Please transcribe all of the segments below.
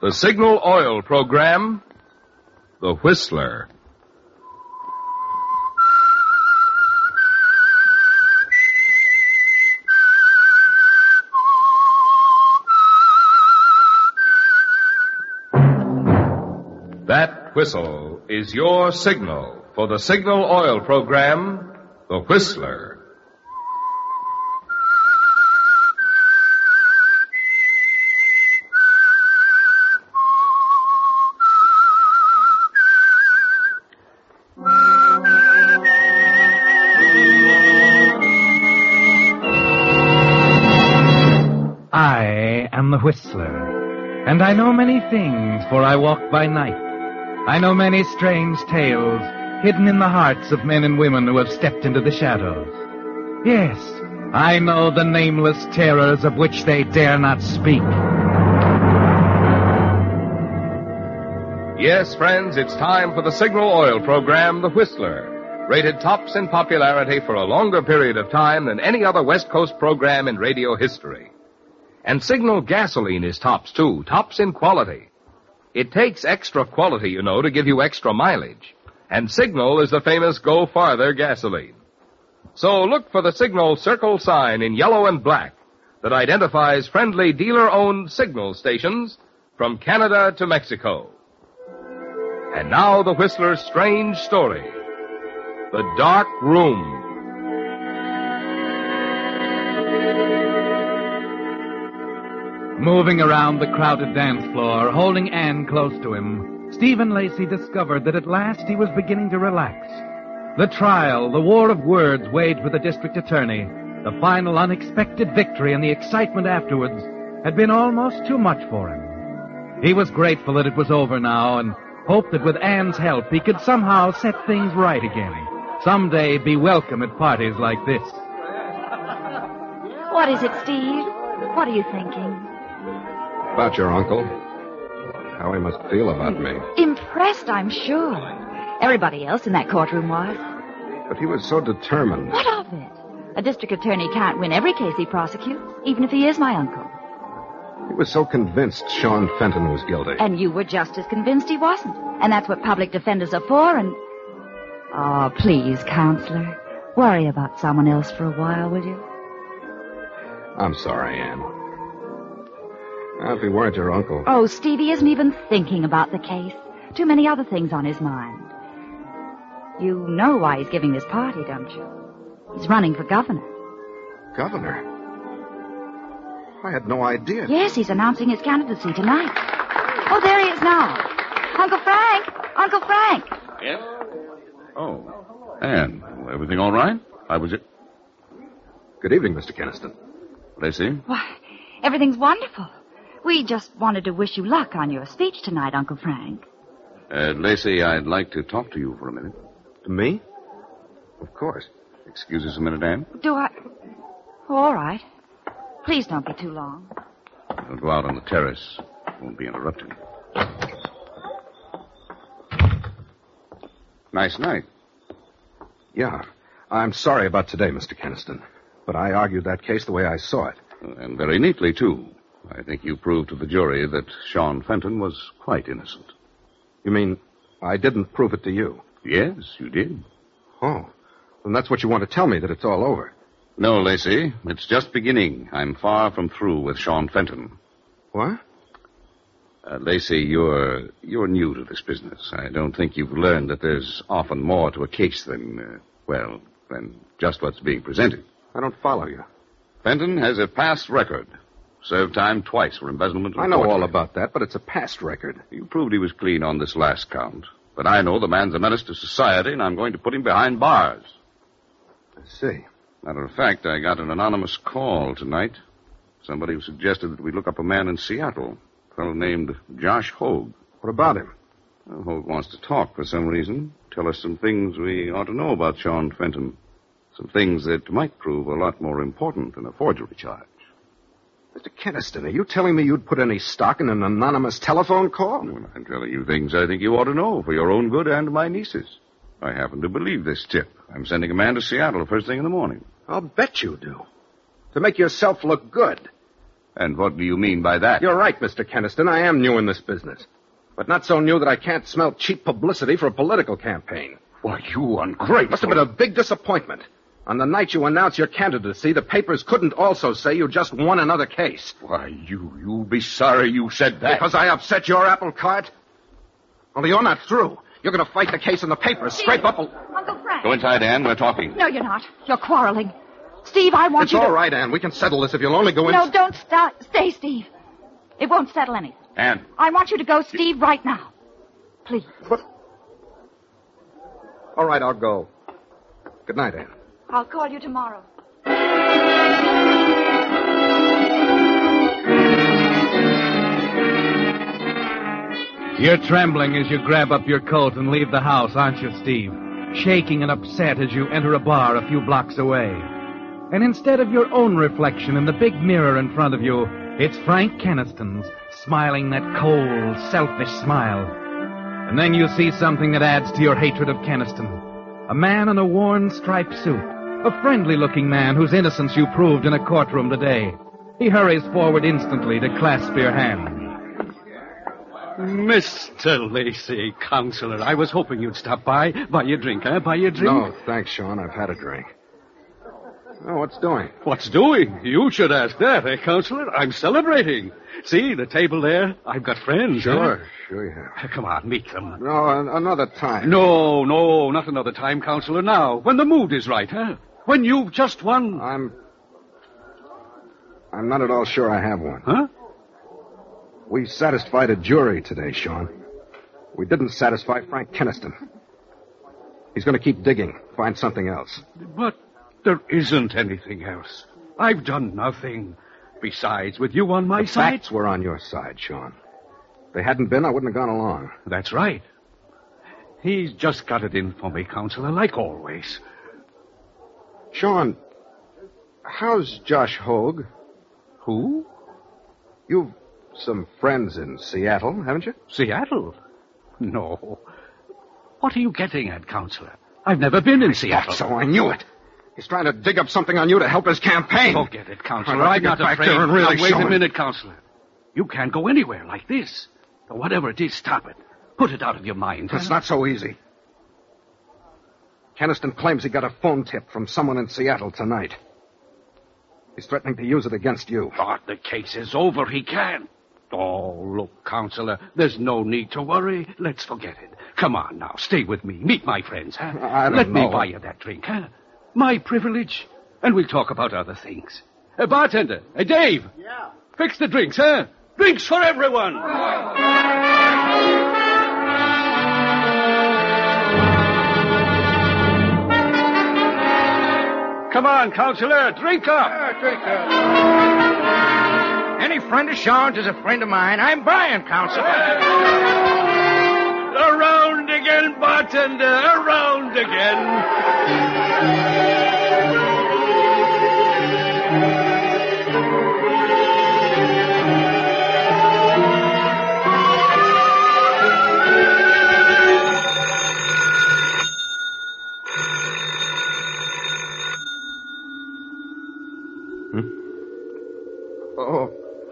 The Signal Oil program, The Whistler. That whistle is your signal for the Signal Oil program, The Whistler. I am the Whistler, and I know many things, for I walk by night. I know many strange tales hidden in the hearts of men and women who have stepped into the shadows. Yes, I know the nameless terrors of which they dare not speak. Yes, friends, it's time for the Signal Oil program, The Whistler, rated tops in popularity for a longer period of time than any other West Coast program in radio history. And Signal gasoline is tops, too, tops in quality. It takes extra quality, you know, to give you extra mileage. And Signal is the famous Go Farther gasoline. So look for the Signal circle sign in yellow and black that identifies friendly dealer-owned Signal stations from Canada to Mexico. And now the Whistler's strange story, The Dark Room. Moving around the crowded dance floor, holding Anne close to him, Stephen Lacey discovered that at last he was beginning to relax. The trial, the war of words waged with the district attorney, the final unexpected victory and the excitement afterwards had been almost too much for him. He was grateful that it was over now and hoped that with Anne's help he could somehow set things right again. Someday be welcome at parties like this. What is it, Steve? What are you thinking? About your uncle. How he must feel about me. Impressed, I'm sure. Everybody else in that courtroom was. But he was so determined. What of it? A district attorney can't win every case he prosecutes, even if he is my uncle. He was so convinced Sean Fenton was guilty. And you were just as convinced he wasn't. And that's what public defenders are for, and... Oh, please, Counselor. Worry about someone else for a while, will you? I'm sorry, Anne. If he weren't your uncle... Oh, Stevie isn't even thinking about the case. Too many other things on his mind. You know why he's giving this party, don't you? He's running for governor. Governor? I had no idea. Yes, he's announcing his candidacy tonight. Oh, there he is now. Uncle Frank! Uncle Frank! Yes? Oh, Anne, everything all right? I was... Good evening, Mr. Keniston. Lacey? Why, everything's wonderful. We just wanted to wish you luck on your speech tonight, Uncle Frank. Lacey, I'd like to talk to you for a minute. To me? Of course. Excuse us a minute, Anne? Do I? Oh, all right. Please don't be too long. We'll go out on the terrace. Won't be interrupted. Nice night. Yeah. I'm sorry about today, Mr. Keniston. But I argued that case the way I saw it. And very neatly, too. I think you proved to the jury that Sean Fenton was quite innocent. You mean I didn't prove it to you? Yes, you did. Oh. Then that's what you want to tell me, that it's all over. No, Lacey. It's just beginning. I'm far from through with Sean Fenton. What? Lacey, you're new to this business. I don't think you've learned that there's often more to a case than just what's being presented. I don't follow you. Fenton has a past record. Served time twice for embezzlement. I know all about that, but it's a past record. You proved he was clean on this last count. But I know the man's a menace to society, and I'm going to put him behind bars. I see. Matter of fact, I got an anonymous call tonight. Somebody who suggested that we look up a man in Seattle. A fellow named Josh Hogue. What about him? Well, Hogue wants to talk for some reason. Tell us some things we ought to know about Sean Fenton. Some things that might prove a lot more important than a forgery charge. Mr. Keniston, are you telling me you'd put any stock in an anonymous telephone call? Well, I'm telling you things I think you ought to know for your own good and my niece's. I happen to believe this tip. I'm sending a man to Seattle first thing in the morning. I'll bet you do. To make yourself look good. And what do you mean by that? You're right, Mr. Keniston. I am new in this business. But not so new that I can't smell cheap publicity for a political campaign. Why, you ungrateful. Must have been a big disappointment. On the night you announced your candidacy, the papers couldn't also say you just won another case. Why, you'll be sorry you said that. Because I upset your apple cart? Only you're not through. You're going to fight the case in the papers. Scrape up a... Uncle Frank. Go inside, Anne. We're talking. No, you're not. You're quarreling. Steve, I want It's you to... all right, Anne. We can settle this if you'll only go in... No, don't stay, Steve. It won't settle anything. Anne. I want you to go, Steve, right now. Please. What? All right, I'll go. Good night, Anne. I'll call you tomorrow. You're trembling as you grab up your coat and leave the house, aren't you, Steve? Shaking and upset as you enter a bar a few blocks away. And instead of your own reflection in the big mirror in front of you, it's Frank Keniston's, smiling that cold, selfish smile. And then you see something that adds to your hatred of Keniston. A man in a worn striped suit. A friendly-looking man whose innocence you proved in a courtroom today. He hurries forward instantly to clasp your hand. Mr. Lacey, Counselor, I was hoping you'd stop by. Buy you a drink, huh? Buy you a drink? No, thanks, Sean. I've had a drink. Oh, what's doing? What's doing? You should ask that, Counselor? I'm celebrating. See, the table there? I've got friends. Sure, huh? sure you have. Come on, meet them. No, another time. No, not another time, Counselor. Now, when the mood is right, huh? When you've just won. I'm not at all sure I have one. Huh? We satisfied a jury today, Sean. We didn't satisfy Frank Keniston. He's going to keep digging, find something else. But there isn't anything else. I've done nothing. Besides, with you on my The side... facts were on your side, Sean. If they hadn't been, I wouldn't have gone along. That's right. He's just got it in for me, Counselor, like always. Sean, how's Josh Hogue? Who? You've some friends in Seattle, haven't you? Seattle? No. What are you getting at, Counselor? I've never been in Seattle. So I knew it. He's trying to dig up something on you to help his campaign. Forget it, Counselor. I'd like I'm to not get back afraid. there and really Now, wait show a him. minute, Counselor. You can't go anywhere like this. Whatever it is, stop it. Put it out of your mind. It's not so easy. Keniston claims he got a phone tip from someone in Seattle tonight. He's threatening to use it against you. But the case is over. He can't. Oh, look, Counselor, there's no need to worry. Let's forget it. Come on now, stay with me. Meet my friends, huh? I don't Let know. me buy you that drink, huh? My privilege. And we'll talk about other things. Bartender, Dave. Yeah? Fix the drinks, huh? Drinks for everyone. Come on, Counselor, drink up. Drink up. Any friend of Sean's is a friend of mine. I'm Brian, Counselor. Around again, bartender, around again. Oh.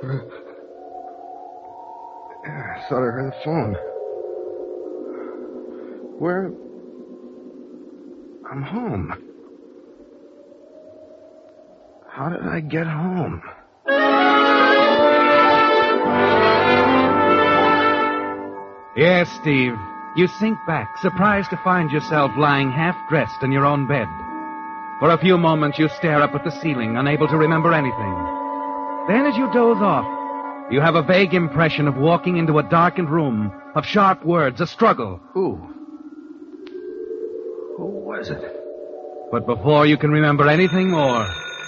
I thought I heard the phone. Where? I'm home. How did I get home? Yes, Steve. You sink back, surprised to find yourself lying half-dressed in your own bed. For a few moments, you stare up at the ceiling, unable to remember anything. Then, as you doze off, you have a vague impression of walking into a darkened room, of sharp words, a struggle. Who was it? But before you can remember anything more...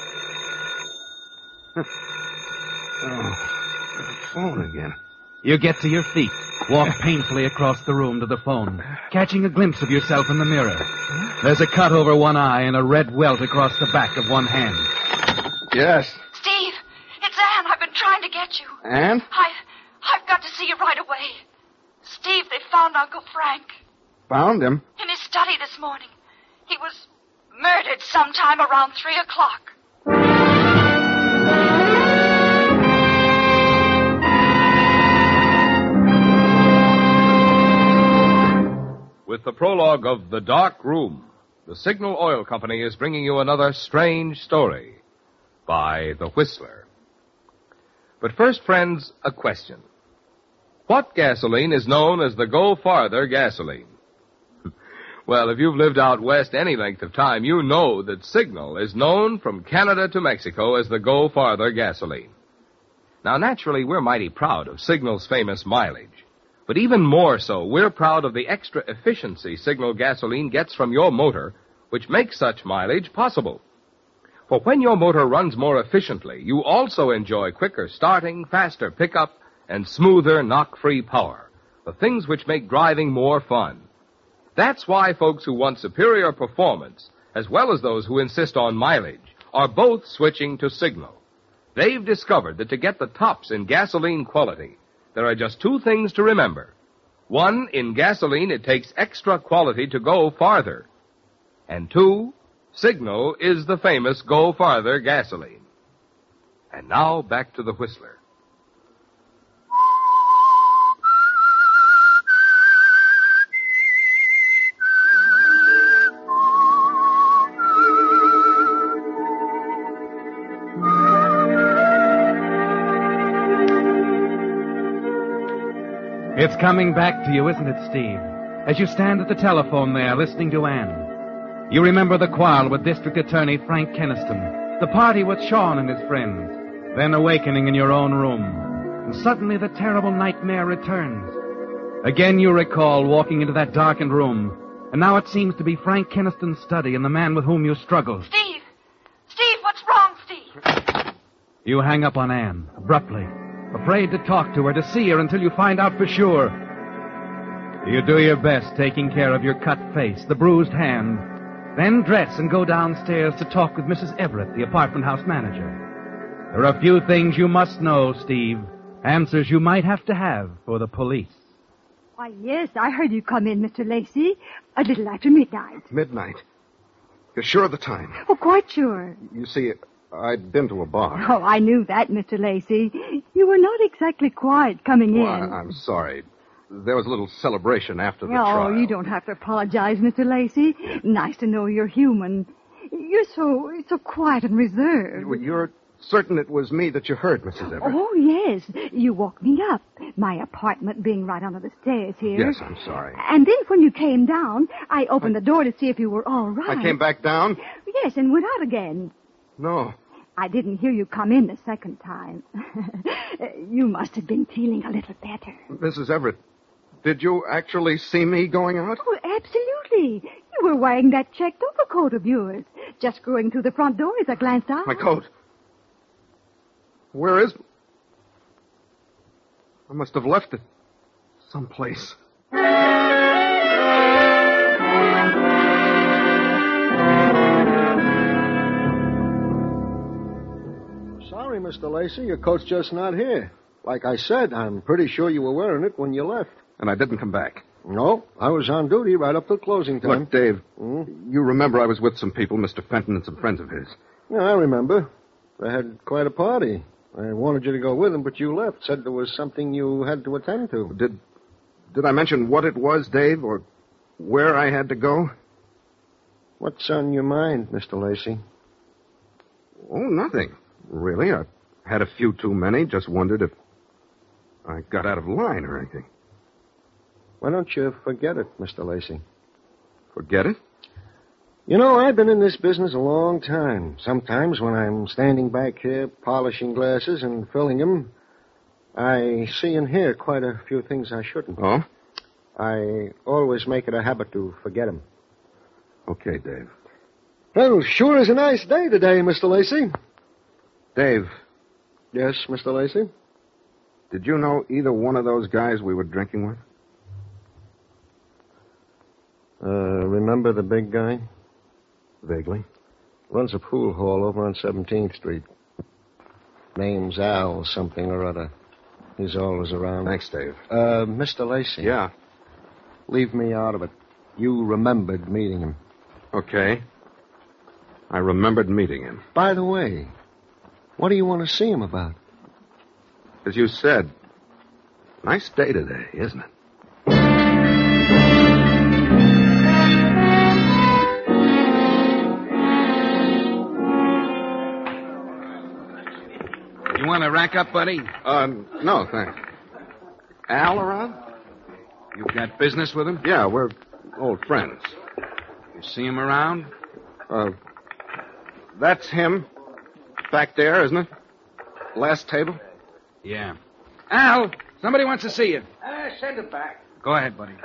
Oh, the phone again. You get to your feet, walk painfully across the room to the phone, catching a glimpse of yourself in the mirror. There's a cut over one eye and a red welt across the back of one hand. Yes. Steve, it's Anne. I've been trying to get you. Anne? I've got to see you right away. Steve, they found Uncle Frank. Found him? In his study this morning. He was murdered sometime around 3 o'clock. the prologue of The Dark Room, the Signal Oil Company is bringing you another strange story by The Whistler. But first, friends, a question. What gasoline is known as the Go Farther gasoline? Well, if you've lived out west any length of time, you know that Signal is known from Canada to Mexico as the Go Farther gasoline. Now, naturally, we're mighty proud of Signal's famous mileage. But even more so, we're proud of the extra efficiency Signal gasoline gets from your motor, which makes such mileage possible. For when your motor runs more efficiently, you also enjoy quicker starting, faster pickup, and smoother knock-free power, the things which make driving more fun. That's why folks who want superior performance, as well as those who insist on mileage, are both switching to Signal. They've discovered that to get the tops in gasoline quality, there are just two things to remember. One, in gasoline, it takes extra quality to go farther. And two, Signal is the famous Go Farther gasoline. And now, back to the Whistler. It's coming back to you, isn't it, Steve? As you stand at the telephone there, listening to Anne. You remember the quarrel with District Attorney Frank Keniston, the party with Sean and his friends, then awakening in your own room. And suddenly the terrible nightmare returns. Again you recall walking into that darkened room, and now it seems to be Frank Keniston's study and the man with whom you struggle. Steve! Steve, what's wrong, Steve? You hang up on Anne, abruptly, afraid to talk to her, to see her until you find out for sure. You do your best, taking care of your cut face, the bruised hand, then dress and go downstairs to talk with Mrs. Everett, the apartment house manager. There are a few things you must know, Steve, answers you might have to have for the police. Why, yes, I heard you come in, Mr. Lacey, a little after midnight. Midnight? You're sure of the time? Oh, quite sure. You see, I'd been to a bar. Oh, I knew that, Mr. Lacey. You were not exactly quiet coming in. I'm sorry. There was a little celebration after the trial. Oh, you don't have to apologize, Mr. Lacey. Nice to know you're human. You're so quiet and reserved. You're certain it was me that you heard, Mrs. Everett? Oh, yes. You woke me up, my apartment being right under the stairs here. Yes, I'm sorry. And then when you came down, I opened the door to see if you were all right. I came back down? Yes, and went out again. No. I didn't hear you come in the second time. You must have been feeling a little better. Mrs. Everett, did you actually see me going out? Oh, absolutely. You were wearing that checked overcoat of yours. Just going through the front door as I glanced out. My coat. Where is... I must have left it someplace. Sorry, Mr. Lacey, your coat's just not here. Like I said, I'm pretty sure you were wearing it when you left. And I didn't come back. No, I was on duty right up till closing time. Look, Dave, you remember I was with some people, Mr. Fenton and some friends of his. Yeah, I remember. They had quite a party. I wanted you to go with them, but you left. Said there was something you had to attend to. Did I mention what it was, Dave, or where I had to go? What's on your mind, Mr. Lacey? Oh, nothing, really. I had a few too many. Just wondered if I got out of line or anything. Why don't you forget it, Mr. Lacey? Forget it? You know, I've been in this business a long time. Sometimes when I'm standing back here polishing glasses and filling them, I see and hear quite a few things I shouldn't. Oh? I always make it a habit to forget them. Okay, Dave. Well, sure is a nice day today, Mr. Lacey. Dave. Yes, Mr. Lacey? Did you know either one of those guys we were drinking with? Remember the big guy? Vaguely. Runs a pool hall over on 17th Street. Name's Al something or other. He's always around. Thanks, Dave. Mr. Lacey. Yeah? Leave me out of it. You remembered meeting him. Okay. I remembered meeting him. By the way, what do you want to see him about? As you said, nice day today, isn't it? You want to rack up, buddy? No, thanks. Al around? You've got business with him? Yeah, we're old friends. You see him around? That's him. Back there, isn't it? Last table? Yeah. Al, somebody wants to see you. Send it back. Go ahead, buddy.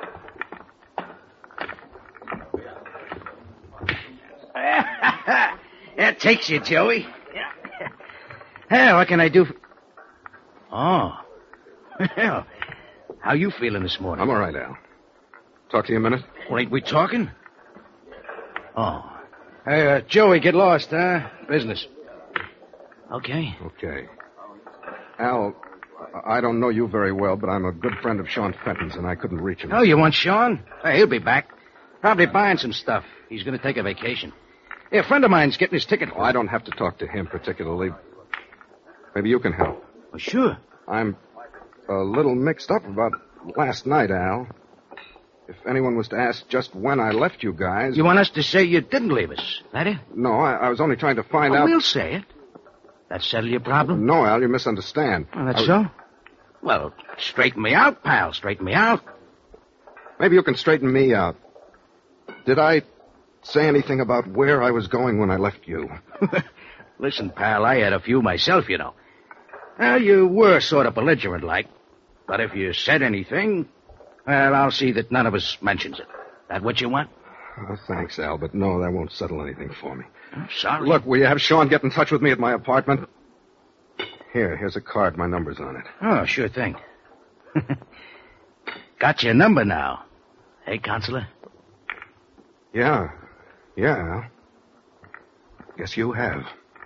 That takes you, Joey. Hey, what can I do? Oh. Well, how you feeling this morning? I'm all right, Al. Talk to you a minute? Well, ain't we talking? Oh. Hey, Joey, get lost, huh? Business. Okay. Okay. Al, I don't know you very well, but I'm a good friend of Sean Fenton's, and I couldn't reach him. Oh, you want Sean? Hey, he'll be back. Probably buying some stuff. He's going to take a vacation. Hey, a friend of mine's getting his ticket. I don't have to talk to him particularly. Maybe you can help. Well, sure. I'm a little mixed up about last night, Al. If anyone was to ask just when I left you guys... You want us to say you didn't leave us, that it? No, I was only trying to find out... We'll say it. That settle your problem? No, Al, you misunderstand. Oh, that's so? Well, straighten me out, pal. Straighten me out. Maybe you can straighten me out. Did I say anything about where I was going when I left you? Listen, pal, I had a few myself, you know. Well, you were sort of belligerent-like. But if you said anything, well, I'll see that none of us mentions it. That what you want? Oh, thanks, Al, but no, that won't settle anything for me. Oh, sorry. Look, will you have Sean get in touch with me at my apartment? Here's a card. My number's on it. Oh, sure thing. Got your number now. Hey, Counselor? Yeah, Al. Guess you have.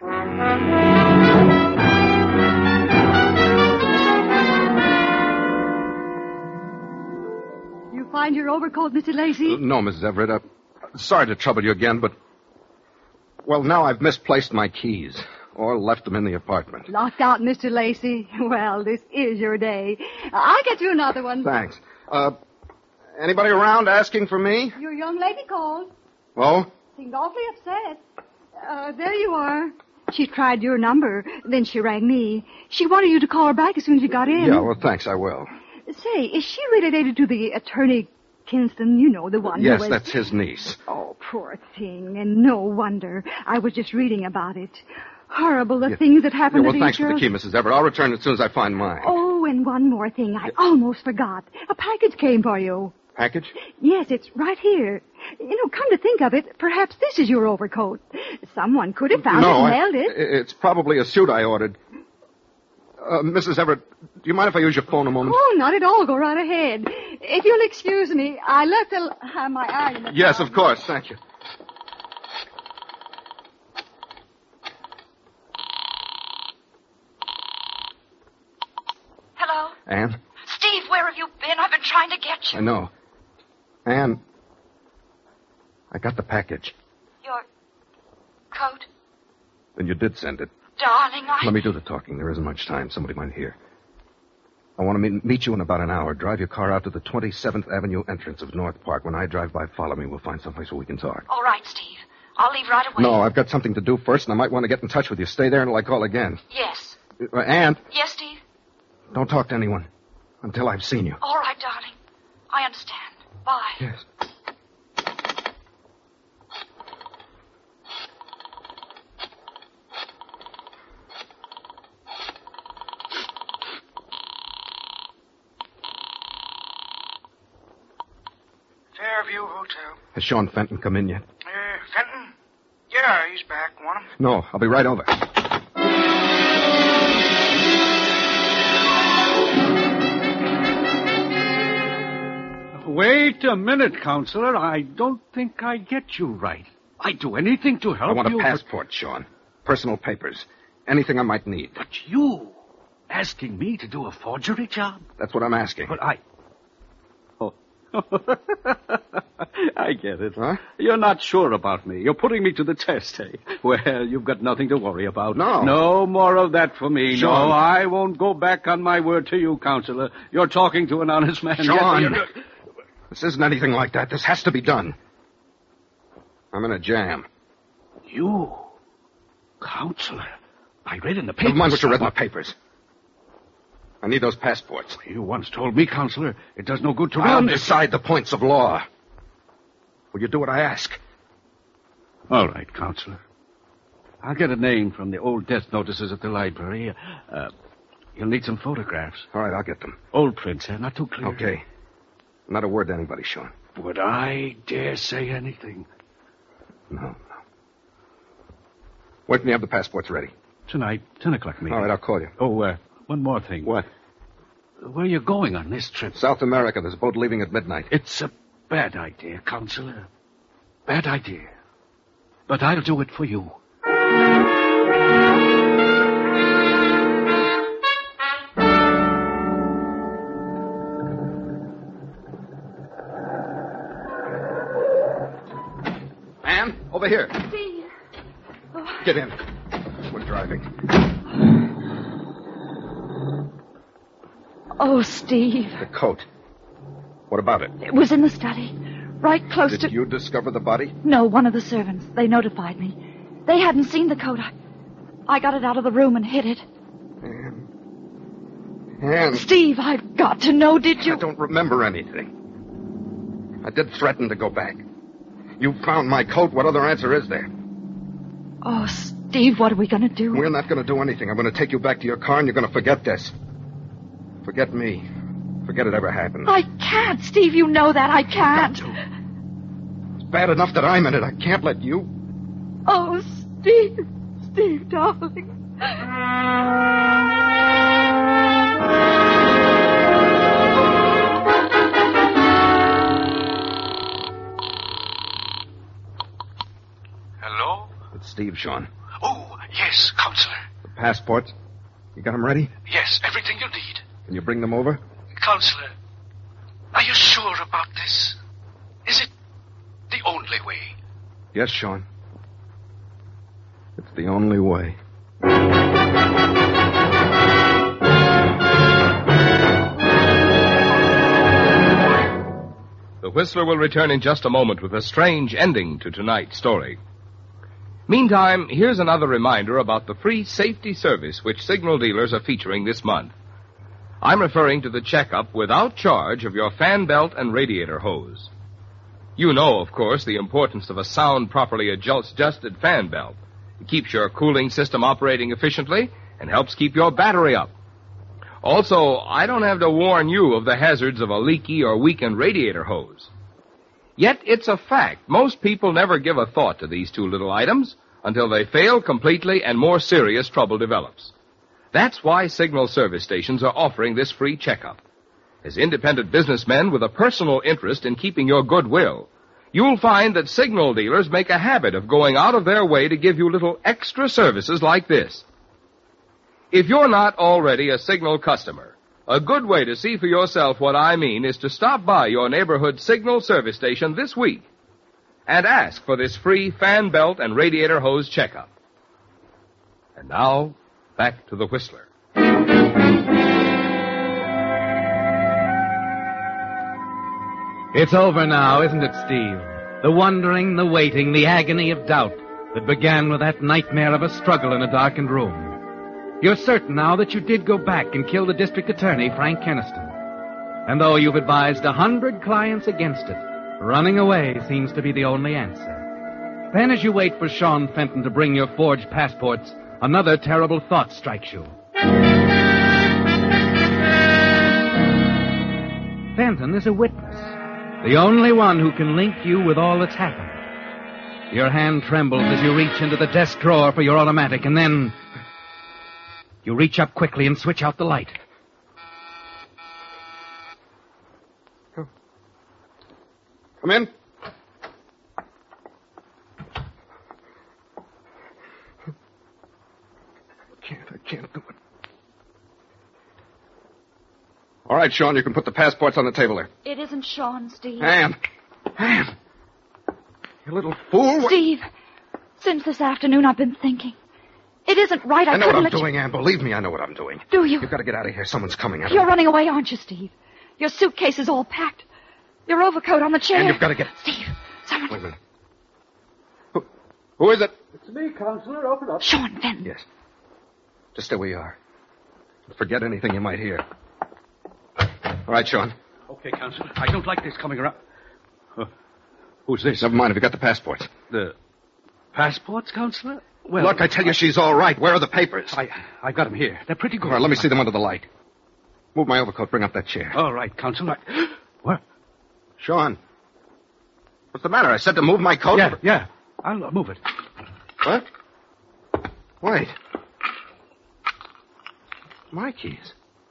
You find your overcoat, Mr. Lacey? No, Mrs. Everett. Sorry to trouble you again, but... Well, now I've misplaced my keys. Or left them in the apartment. Locked out, Mr. Lacey. Well, this is your day. I'll get you another one. Thanks. Anybody around asking for me? Your young lady called. Oh? Seemed awfully upset. There you are. She tried your number, then she rang me. She wanted you to call her back as soon as you got in. Yeah, well, thanks, I will. Say, is she related to the attorney Kinston? You know, the one Yes, who was... that's his niece. Oh, poor thing. And no wonder. I was just reading about it. Horrible, the things that happen to these thanks girls. for the key, Mrs. Everett. I'll return it as soon as I find mine. Oh, and one more thing. I almost forgot. A package came for you. Package? Yes, it's right here. You know, come to think of it, perhaps this is your overcoat. Someone could have found it and held it. It's probably a suit I ordered. Mrs. Everett, do you mind if I use your phone a moment? Oh, not at all. Go right ahead. If you'll excuse me, I left my eye in the Yes, car. of course. Thank you. Hello? Anne? Steve, where have you been? I've been trying to get you. I know. Anne, I got the package. Your coat? Then you did send it. Darling, Let me do the talking. There isn't much time. Somebody might hear. I want to meet you in about an hour. Drive your car out to the 27th Avenue entrance of North Park. When I drive by, follow me. We'll find someplace where we can talk. All right, Steve. I'll leave right away. No, I've got something to do first, and I might want to get in touch with you. Stay there until I call again. Yes. Anne, Yes, Steve? don't talk to anyone until I've seen you. All right, darling. I understand. Bye. Yes. Fairview Hotel. Has Sean Fenton come in yet? Fenton? Yeah, he's back. Want him? No, I'll be right over. Wait a minute, Counselor. I don't think I get you right. I'd do anything to help you. I want a passport, Sean. Personal papers. Anything I might need. But you asking me to do a forgery job? That's what I'm asking. But Oh. I get it. Huh? You're not sure about me. You're putting me to the test, eh? Well, you've got nothing to worry about. No. No more of that for me. Sean. No, I won't go back on my word to you, Counselor. You're talking to an honest man. Sean. Yes, This isn't anything like that. This has to be done. I'm in a jam. You? Counselor? I read in the papers. Never mind what you read in the papers. I need those passports. You once told me, Counselor, it does no good to I'll run. decide the points of law. Will you do what I ask? All right, Counselor. I'll get a name from the old death notices at the library. You'll need some photographs. All right, I'll get them. Old prints, not too clear. Okay. Not a word to anybody, Sean. Would I dare say anything? No. When can you have the passports ready? Tonight, 10 o'clock meeting. All right, I'll call you. Oh, one more thing. What? Where are you going on this trip? South America. There's a boat leaving at midnight. It's a bad idea, Counselor. Bad idea. But I'll do it for you. Ann, over here. Steve. Get in. We're driving. Oh, Steve. The coat. What about it? It was in the study. Right close to... Did you discover the body? No, one of the servants. They notified me. They hadn't seen the coat. I got it out of the room and hid it. Ann. Steve, I've got to know, did you? I don't remember anything. I did threaten to go back. You found my coat. What other answer is there? Oh, Steve, what are we going to do? We're not going to do anything. I'm going to take you back to your car, and you're going to forget this. Forget me. Forget it ever happened. I can't, Steve. You know that. I can't. It's bad enough that I'm in it. I can't let you. Oh, Steve. Steve, darling. Hello? It's Steve, Sean. Oh, yes, Counselor. The passports. You got them ready? Yes, everything you need. Can you bring them over? Counselor, are you sure about this? Is it the only way? Yes, Sean. It's the only way. The Whistler will return in just a moment with a strange ending to tonight's story. Meantime, here's another reminder about the free safety service which signal dealers are featuring this month. I'm referring to the checkup without charge of your fan belt and radiator hose. You know, of course, the importance of a sound, properly adjusted fan belt. It keeps your cooling system operating efficiently and helps keep your battery up. Also, I don't have to warn you of the hazards of a leaky or weakened radiator hose. Yet it's a fact most people never give a thought to these two little items until they fail completely and more serious trouble develops. That's why signal service stations are offering this free checkup. As independent businessmen with a personal interest in keeping your goodwill, you'll find that signal dealers make a habit of going out of their way to give you little extra services like this. If you're not already a Signal customer, a good way to see for yourself what I mean is to stop by your neighborhood Signal service station this week and ask for this free fan belt and radiator hose checkup. And now, back to the Whistler. It's over now, isn't it, Steve? The wondering, the waiting, the agony of doubt that began with that nightmare of a struggle in a darkened room. You're certain now that you did go back and kill the district attorney, Frank Keniston. And though you've advised 100 clients against it, running away seems to be the only answer. Then as you wait for Sean Fenton to bring your forged passports, another terrible thought strikes you. Fenton is a witness, the only one who can link you with all that's happened. Your hand trembles as you reach into the desk drawer for your automatic, and then you reach up quickly and switch out the light. Come in. I can't do it. All right, Sean, you can put the passports on the table there. It isn't Sean, Steve. Ann! You little fool. Steve, since this afternoon I've been thinking. It isn't right. I know what I'm let you... doing, Ann. Believe me, I know what I'm doing. Do you? You've got to get out of here. Someone's coming. You're running away, aren't you, Steve? Your suitcase is all packed. Your overcoat on the chair. And you've got to get... Steve, someone... Wait a minute. Who is it? It's me, Counselor. Open up. Sean Fenton. Yes. Just stay where you are. Forget anything you might hear. All right, Sean. Okay, Counselor. I don't like this coming around. Who's this? Never mind. Have you got the passports? The passports, Counselor? Well, look, I tell you she's all right. Where are the papers? I got them here. They're pretty good. All right, let me see them under the light. Move my overcoat. Bring up that chair. All right, Counselor. What? Sean. What's the matter? I said to move my coat. Yeah. I'll move it. What? Wait. My keys.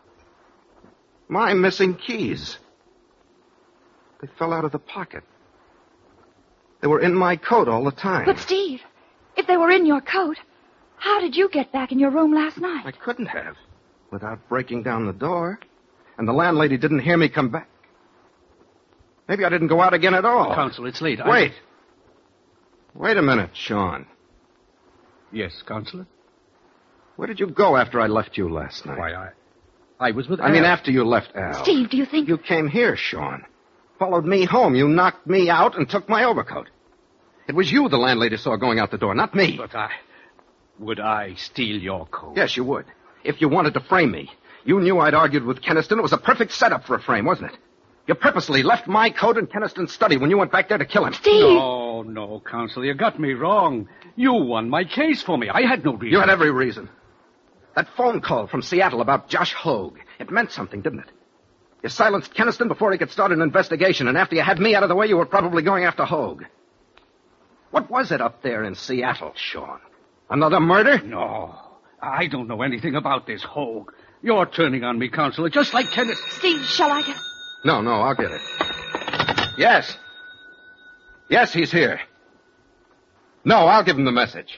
My missing keys. They fell out of the pocket. They were in my coat all the time. But, Steve, if they were in your coat, how did you get back in your room last night? I couldn't have, without breaking down the door. And the landlady didn't hear me come back. Maybe I didn't go out again at all. Counsel, it's late. Wait. Wait a minute, Sean. Yes, Counselor? Where did you go after I left you last night? Why, I was with Al. I mean, after you left Al. Steve, do you think... You came here, Sean. Followed me home. You knocked me out and took my overcoat. It was you the landlady saw going out the door, not me. But would I steal your coat? Yes, you would. If you wanted to frame me. You knew I'd argued with Keniston. It was a perfect setup for a frame, wasn't it? You purposely left my coat in Keniston's study when you went back there to kill him. Steve! No, Counselor, you got me wrong. You won my case for me. I had no reason. You had every reason. That phone call from Seattle about Josh Hogue. It meant something, didn't it? You silenced Keniston before he could start an investigation, and after you had me out of the way, you were probably going after Hogue. What was it up there in Seattle, Sean? Another murder? No, I don't know anything about this Hogue. You're turning on me, Counselor, just like Kenneth. Steve, shall I get... No, I'll get it. Yes. Yes, he's here. No, I'll give him the message.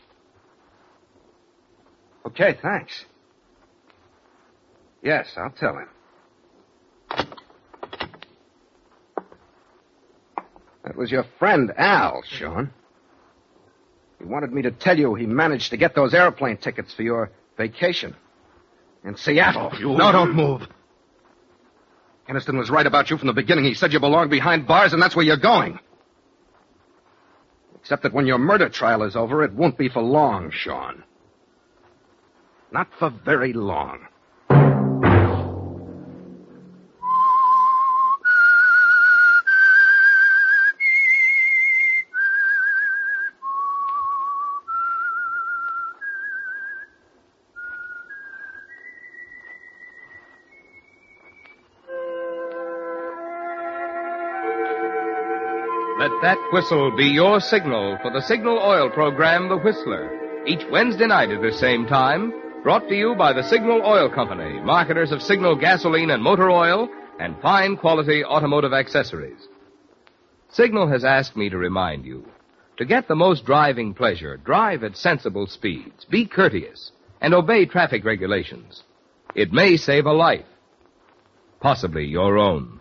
Okay, thanks. Yes, I'll tell him. That was your friend, Al, Sean. He wanted me to tell you he managed to get those airplane tickets for your vacation in Seattle. No, don't move. Keniston was right about you from the beginning. He said you belonged behind bars, and that's where you're going. Except that when your murder trial is over, it won't be for long, Sean. Not for very long. Let that whistle be your signal for the Signal Oil program, The Whistler. Each Wednesday night at this same time, brought to you by the Signal Oil Company, marketers of Signal gasoline and motor oil, and fine quality automotive accessories. Signal has asked me to remind you, to get the most driving pleasure, drive at sensible speeds, be courteous, and obey traffic regulations. It may save a life, possibly your own.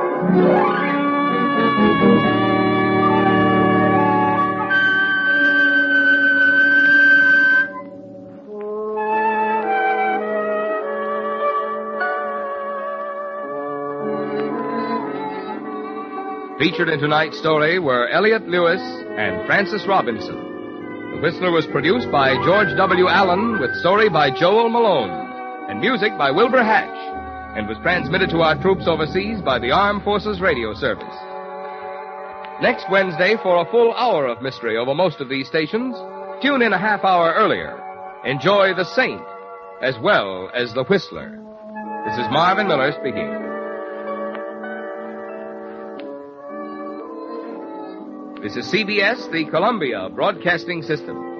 Featured in tonight's story were Elliot Lewis and Francis Robinson. The Whistler was produced by George W. Allen with story by Joel Malone and music by Wilbur Hatch, and was transmitted to our troops overseas by the Armed Forces Radio Service. Next Wednesday, for a full hour of mystery over most of these stations, tune in a half hour earlier. Enjoy The Saint as well as The Whistler. This is Marvin Miller speaking. This is CBS, the Columbia Broadcasting System.